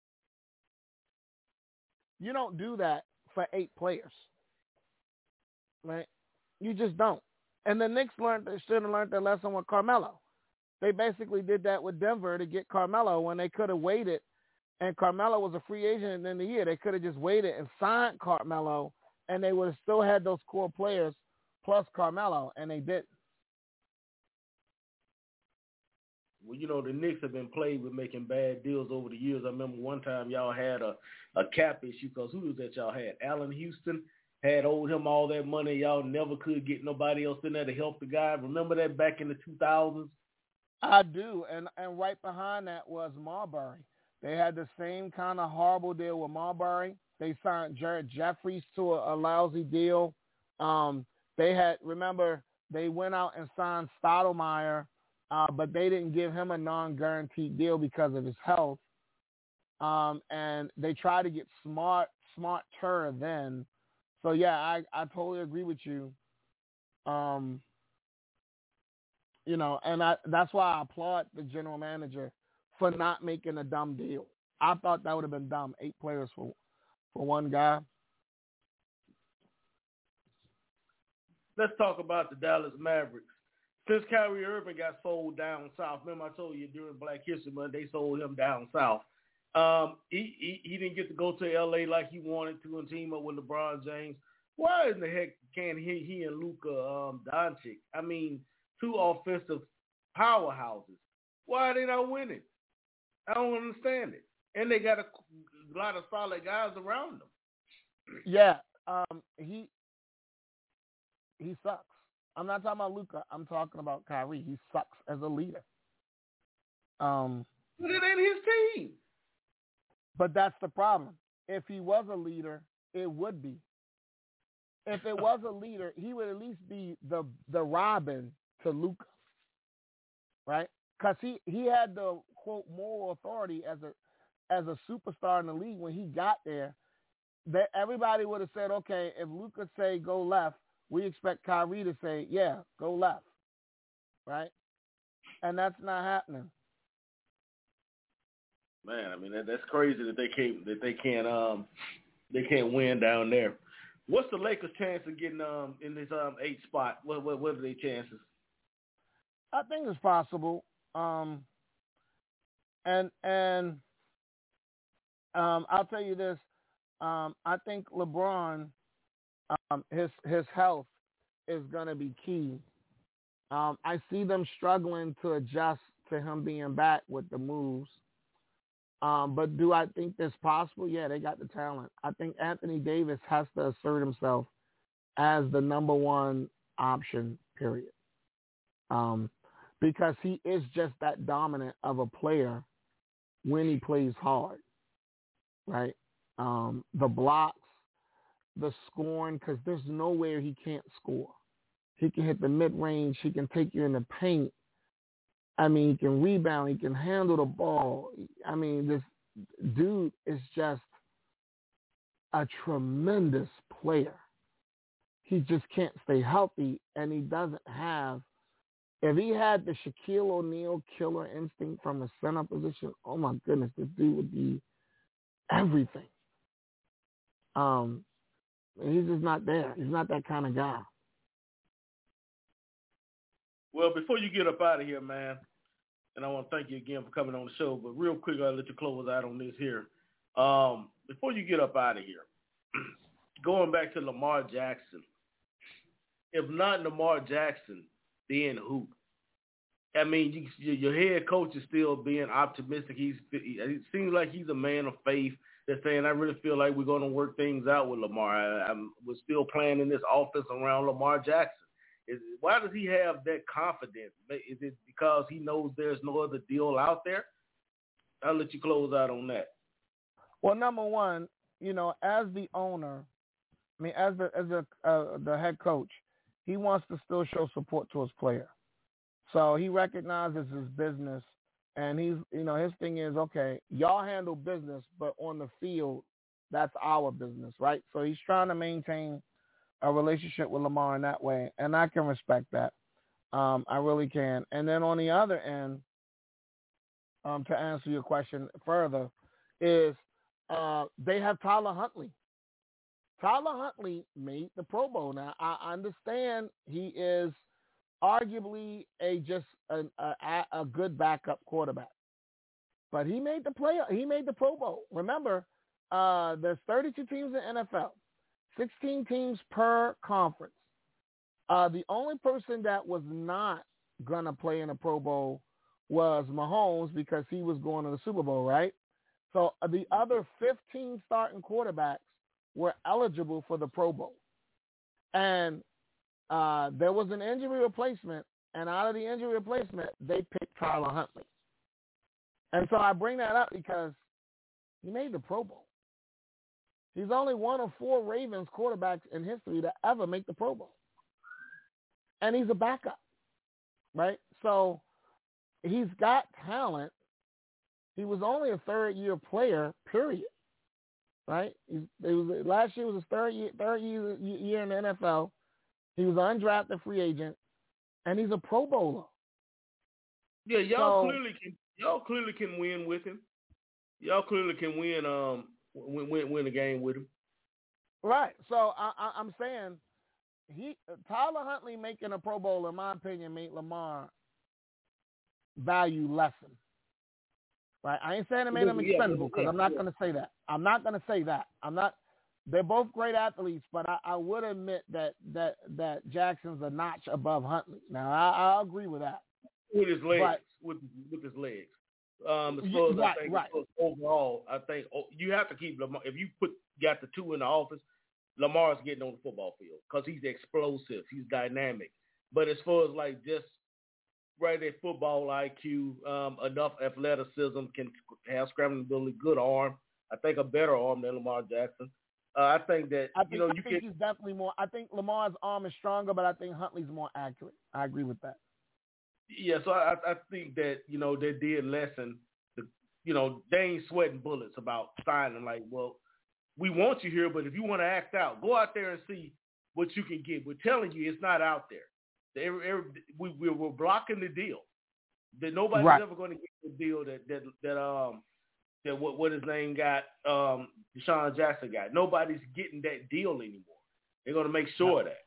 Speaker 1: you don't do that for eight players, right? You just don't. And the Knicks learned they should have learned their lesson with Carmelo. They basically did that with Denver to get Carmelo when they could have waited, and Carmelo was a free agent at the end of the year. They could have just waited and signed Carmelo, and they would have still had those core players plus Carmelo, and they didn't.
Speaker 2: Well, you know, the Knicks have been played with making bad deals over the years. I remember one time y'all had a, a cap issue because who was that y'all had? Allen Houston had owed him all that money. Y'all never could get nobody else in there to help the guy. Remember that back in the two thousands?
Speaker 1: I do, and and right behind that was Marbury. They had the same kind of horrible deal with Marbury. They signed Jared Jeffries to a, a lousy deal. Um, they had, remember, they went out and signed Stoudemire, uh, but they didn't give him a non-guaranteed deal because of his health. Um, and they tried to get smart, smarter then. So, yeah, I, I totally agree with you. Um, you know, and I, that's why I applaud the general manager for not making a dumb deal. I thought that would have been dumb. Eight players for for one guy.
Speaker 2: Let's talk about the Dallas Mavericks. Since Kyrie Irving got sold down south, remember I told you during Black History Month, they sold him down south. Um, he, he he didn't get to go to L A like he wanted to and team up with LeBron James. Why in the heck can't he, he and Luka um, Doncic, I mean, two offensive powerhouses, why are they not winning? I don't understand it. And they got a lot of solid guys around them.
Speaker 1: Yeah, um, he he sucks. I'm not talking about Luka. I'm talking about Kyrie. He sucks as a leader. Um,
Speaker 2: but it ain't his team.
Speaker 1: But that's the problem. If he was a leader, it would be. If it was a leader, he would at least be the the Robin to Luka, right? Because he, he had the, quote, moral authority as a as a superstar in the league when he got there. That everybody would have said, okay, if Luka say go left, we expect Kyrie to say, yeah, go left, right? And that's not happening.
Speaker 2: Man, I mean that, that's crazy that they can't that they can't um they can't win down there. What's the Lakers' chance of getting um in this um eighth spot? What what what are their chances?
Speaker 1: I think it's possible. Um, and and um, I'll tell you this. Um, I think LeBron, um, his his health is going to be key. Um, I see them struggling to adjust to him being back with the moves. Um, but do I think that's possible? Yeah, they got the talent. I think Anthony Davis has to assert himself as the number one option, period. Um, because he is just that dominant of a player when he plays hard, right? Um, the blocks, the scoring, because there's nowhere he can't score. He can hit the mid-range. He can take you in the paint. I mean, he can rebound. He can handle the ball. I mean, this dude is just a tremendous player. He just can't stay healthy, and he doesn't have – if he had the Shaquille O'Neal killer instinct from the center position, oh, my goodness, this dude would be everything. Um, he's just not there. He's not that kind of guy.
Speaker 2: Well, before you get up out of here, man, and I want to thank you again for coming on the show, but real quick, I'll let you close out on this here. Um, before you get up out of here, going back to Lamar Jackson, if not Lamar Jackson, then who? I mean, you, your head coach is still being optimistic. He's it seems like he's a man of faith. That's saying, I really feel like we're going to work things out with Lamar. I, I'm, we're still planning this offense around Lamar Jackson. Is, why does he have that confidence? Is it because he knows there's no other deal out there? I'll let you close out on that.
Speaker 1: Well, number one, you know, as the owner, I mean, as the as the uh, the head coach, he wants to still show support to his player. So he recognizes his business, and he's, you know, his thing is, okay, y'all handle business, but on the field, that's our business, right? So he's trying to maintain a relationship with Lamar in that way, and I can respect that. Um, I really can. And then on the other end, um, to answer your question further, is uh, they have Tyler Huntley. Tyler Huntley made the Pro Bowl. Now, I understand he is arguably a just a, a, a good backup quarterback, but he made the play. He made the Pro Bowl. Remember, uh, there's thirty-two teams in the N F L, sixteen teams per conference. Uh, the only person that was not gonna play in a Pro Bowl was Mahomes because he was going to the Super Bowl, right? So uh, the other fifteen starting quarterbacks were eligible for the Pro Bowl, and Uh, there was an injury replacement, and out of the injury replacement, they picked Tyler Huntley. And so I bring that up because he made the Pro Bowl. He's only one of four Ravens quarterbacks in history to ever make the Pro Bowl. And he's a backup, right? So he's got talent. He was only a third-year player, period, right? He's, it was, last year was his third year, third year, year in the N F L. He was an undrafted free agent, and he's a Pro Bowler.
Speaker 2: Yeah, y'all
Speaker 1: so,
Speaker 2: clearly can y'all clearly can win with him. Y'all clearly can win um win win, win the game with him.
Speaker 1: Right. So I, I, I'm saying he Tyler Huntley making a Pro Bowl, in my opinion, made Lamar value lessen. Right. I ain't saying it made him expendable because I'm not going to say that. I'm not going to say that. I'm not. They're both great athletes, but I, I would admit that, that that Jackson's a notch above Huntley. Now, I, I agree with that.
Speaker 2: With his legs,
Speaker 1: but,
Speaker 2: with with his legs. Um, as far as
Speaker 1: right,
Speaker 2: I think,
Speaker 1: right.
Speaker 2: as far as overall, I think oh, you have to keep Lamar. If you put got the two in the office, Lamar's getting on the football field because he's explosive, he's dynamic. But as far as like just right at football I Q, um, enough athleticism, can have scrambling ability, good arm. I think a better arm than Lamar Jackson. Uh, I think that,
Speaker 1: I think,
Speaker 2: you know,
Speaker 1: I
Speaker 2: you
Speaker 1: think
Speaker 2: can.
Speaker 1: he's definitely more. I think Lamar's arm is stronger, but I think Huntley's more accurate. I agree with that.
Speaker 2: Yeah, so I, I think that, you know, they did lessen the, you know, they ain't sweating bullets about signing. Like, well, we want you here, but if you want to act out, go out there and see what you can get. We're telling you it's not out there. Every, every, we, we're blocking the deal. That nobody's
Speaker 1: right.
Speaker 2: ever going to get the deal that that that um. That what, what his name got, um, Deshaun Jackson got. Nobody's getting that deal anymore. They're going to make sure of that.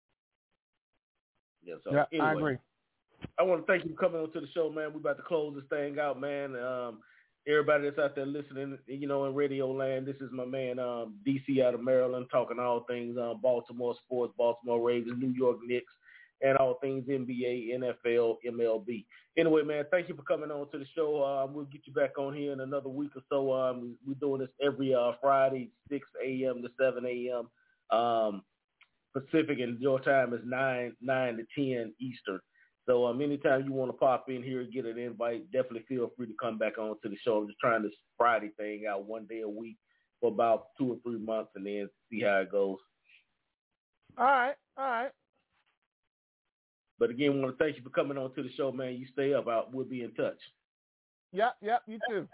Speaker 2: Yeah, so
Speaker 1: yeah,
Speaker 2: anyway,
Speaker 1: I agree.
Speaker 2: I want to thank you for coming on to the show, man. We're about to close this thing out, man. Um, everybody that's out there listening, you know, in radio land, this is my man, um, D C out of Maryland, talking all things um, Baltimore sports, Baltimore Ravens, New York Knicks, and all things N B A, N F L, M L B. Anyway, man, thank you for coming on to the show. Uh, we'll get you back on here in another week or so. Um, we're doing this every uh, Friday, six a.m. to seven a.m. Um, Pacific, and your time is nine nine to ten Eastern. So um, anytime you want to pop in here and get an invite, definitely feel free to come back on to the show. I'm just trying this Friday thing out one day a week for about two or three months and then see how it goes.
Speaker 1: All right, all right.
Speaker 2: But again, I want to thank you for coming on to the show, man. You stay up. Out. We'll be in touch.
Speaker 1: Yep, yep, you too.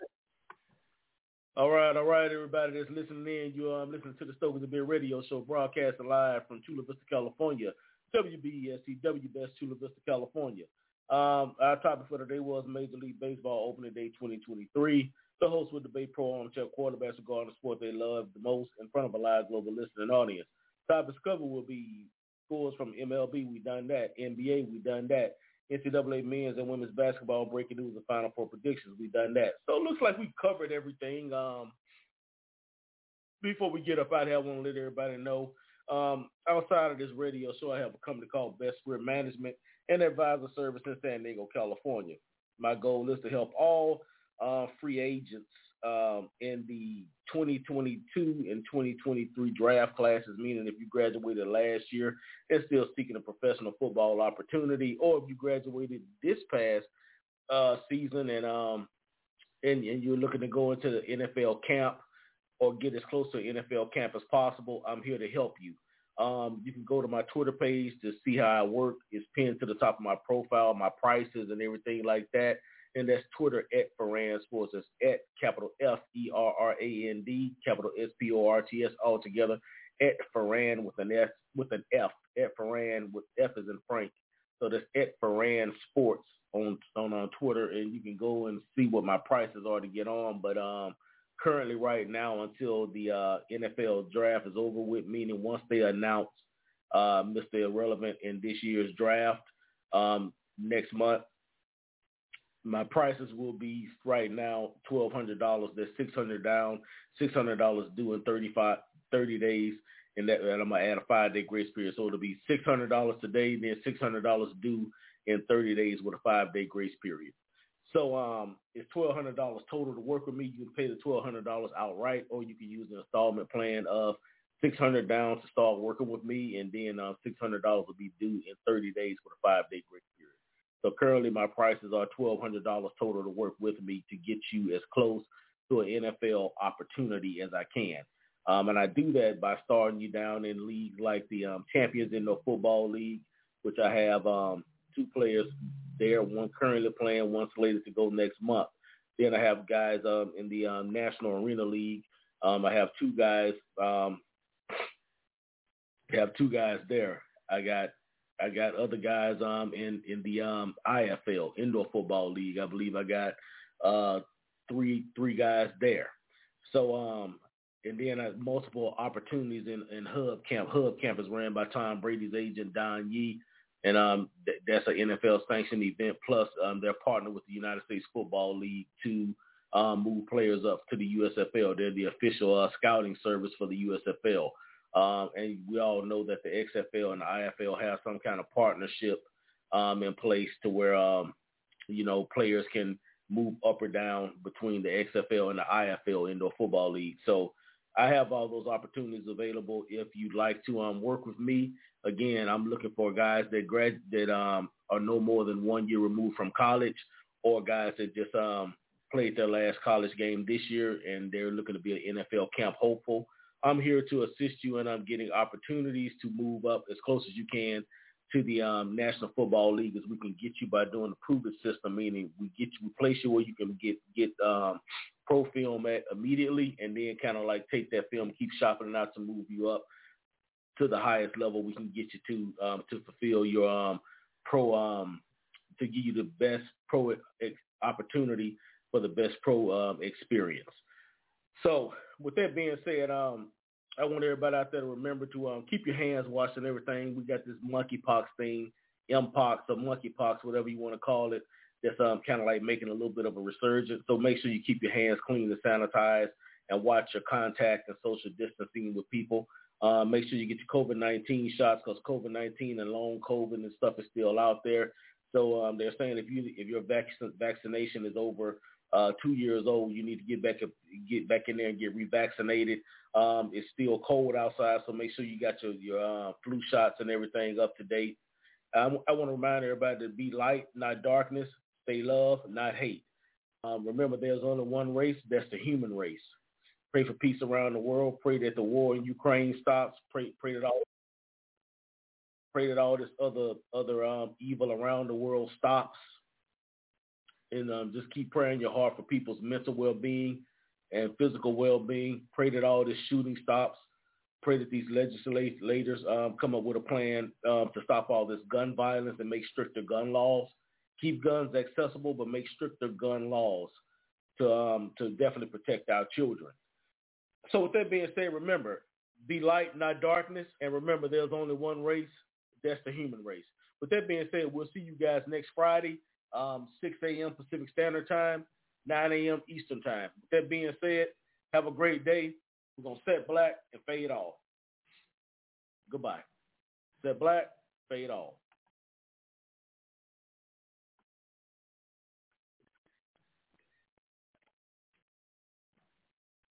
Speaker 2: All right, all right, everybody that's listening in. You're um, listening to the Stokers and Beer Radio Show, broadcasting live from Chula Vista, California. W B E S T, W B E S, Chula Vista, California. Um, our topic for today was Major League Baseball Opening Day twenty twenty-three. The host will debate pro armchair quarterbacks regarding the sport they love the most in front of a live global listening audience. Topics covered will be scores from M L B, we done that. N B A, we done that. N C double A men's and women's basketball, breaking news and Final Four predictions, we done that. So it looks like we covered everything. Um, before we get up out here, I want to let everybody know, um, outside of this radio show, I have a company called Best Career Management and Advisor Service in San Diego, California. My goal is to help all uh, free agents um, in the twenty twenty-two and twenty twenty-three draft classes, meaning if you graduated last year and still seeking a professional football opportunity, or if you graduated this past uh, season and, um, and and you're looking to go into the N F L camp or get as close to an N F L camp as possible, I'm here to help you. Um, you can go to my Twitter page to see how I work. It's pinned to the top of my profile, my prices and everything like that. And that's Twitter at Ferrand Sports. It's at capital F E R R A N D, capital S P O R T S all together, at Ferrand with an S, with an F, at Ferrand with F as in Frank. So that's at Ferrand Sports on, on, on Twitter, and you can go and see what my prices are to get on. But um, currently right now until the uh, N F L draft is over with, meaning once they announce uh, Mister Irrelevant in this year's draft um, next month, my prices will be right now twelve hundred dollars. That's six hundred dollars down, six hundred dollars due in thirty-five, thirty days, and, that, and I'm going to add a five-day grace period. So it'll be six hundred dollars today, then six hundred dollars due in thirty days with a five-day grace period. So um, it's twelve hundred dollars total to work with me. You can pay the twelve hundred dollars outright, or you can use an installment plan of six hundred dollars down to start working with me, and then uh, six hundred dollars will be due in thirty days with a five-day grace period. So currently my prices are twelve hundred dollars total to work with me to get you as close to an N F L opportunity as I can. Um, and I do that by starting you down in leagues like the um, Champions Indoor Football League, which I have um, two players there, one currently playing, one slated to go next month. Then I have guys um, in the um, National Arena League. Um, I have two guys. Um, I have two guys there. I got I got other guys um, in in the um, I F L, Indoor Football League. I believe I got uh, three three guys there. So um, and then uh, multiple opportunities in, in Hub Camp. Hub Camp is ran by Tom Brady's agent Don Yee, and um, th- that's an N F L sanctioned event. Plus, um, they're partnered with the United States Football League to um, move players up to the U S F L. They're the official uh, scouting service for the U S F L. Um, and we all know that the X F L and the I F L have some kind of partnership um, in place to where, um, you know, players can move up or down between the X F L and the I F L, Indoor Football League. So I have all those opportunities available if you'd like to um, work with me. Again, I'm looking for guys that grad that um, are no more than one year removed from college, or guys that just um, played their last college game this year and they're looking to be an N F L camp hopeful. I'm here to assist you, and I'm getting opportunities to move up as close as you can to the um, National Football League, as we can get you by doing the prove-it system, meaning we get you, we place you where you can get get um, pro film at immediately, and then kind of like take that film, keep shopping it out to move you up to the highest level we can get you to um, to fulfill your um, pro um, to give you the best pro ex- opportunity for the best pro um, experience. So with that being said, um, I want everybody out there to remember to um, keep your hands washed and everything. We got this monkeypox thing, M-pox or monkeypox, whatever you want to call it, that's um, kind of like making a little bit of a resurgence. So make sure you keep your hands clean and sanitized and watch your contact and social distancing with people. Uh, make sure you get your COVID nineteen shots, because COVID nineteen and long COVID and stuff is still out there. So um, they're saying if you if your vac- vaccination is over Uh, two years old, you need to get back get back in there and get revaccinated. Um, it's still cold outside, so make sure you got your your uh, flu shots and everything up to date. I, I want to remind everybody to be light, not darkness. Stay love, not hate. Um, remember, there's only one race. That's the human race. Pray for peace around the world. Pray that the war in Ukraine stops. Pray, pray that all, pray that all this other other um, evil around the world stops. And um, just keep praying your heart for people's mental well-being and physical well-being. Pray that all this shooting stops. Pray that these legislators um, come up with a plan um, to stop all this gun violence and make stricter gun laws. Keep guns accessible, but make stricter gun laws to um, to definitely protect our children. So with that being said, remember, be light, not darkness, and remember there's only one race. That's the human race. With that being said, we'll see you guys next Friday, um, six a.m. Pacific Standard Time, nine a.m. Eastern Time. With that being said, have a great day. We're going to set black and fade off. Goodbye. Set black, fade off.